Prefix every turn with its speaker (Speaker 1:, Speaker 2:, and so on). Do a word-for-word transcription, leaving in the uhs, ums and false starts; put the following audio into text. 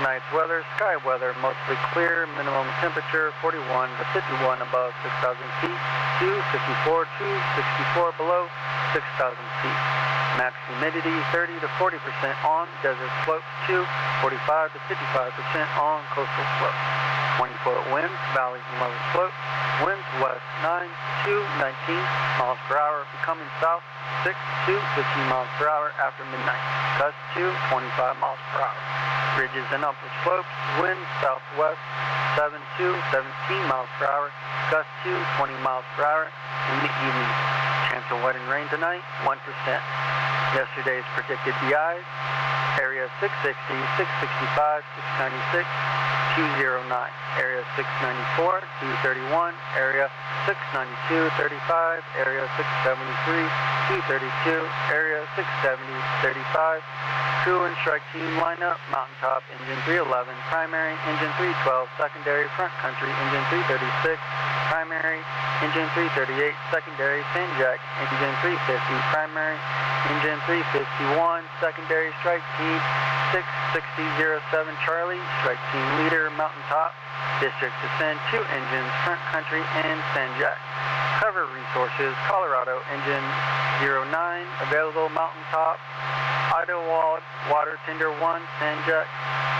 Speaker 1: Tonight's weather, sky weather, mostly clear, minimum temperature forty-one to fifty-one above six thousand feet, to fifty-four to sixty-four below six thousand feet. Max humidity thirty to forty percent on desert slopes to forty-five to fifty-five percent on coastal slopes. twenty foot winds, valleys and level slopes. Winds west nine to nineteen miles per hour, becoming south six to fifteen miles per hour after midnight. Gusts to twenty-five miles per hour. Ridges and upper slopes, winds southwest seven to seventeen miles per hour, gusts to twenty miles per hour in the evening. Chance of wet and rain tonight, one percent. Yesterday's predicted B Is, area six sixty, six sixty-five, six ninety-six, two oh nine. Area six ninety-four, two thirty-one. Area six ninety-two, thirty-five. Area six seventy-three, two thirty-two. Area six seventy, thirty-five. Crew and strike team lineup: Mountaintop Engine three eleven, primary Engine three twelve, secondary Front Country Engine three thirty-six, primary Engine three thirty-eight, secondary Sanjak Engine three fifty, primary Engine three fifty-one, secondary strike team six sixty oh seven Charlie, strike team leader Mountaintop, district to send two engines Front Country and Sanjak. Cover resources: Colorado Engine zero nine, available Mountaintop, Idlewild Water Tender one, Sanjak,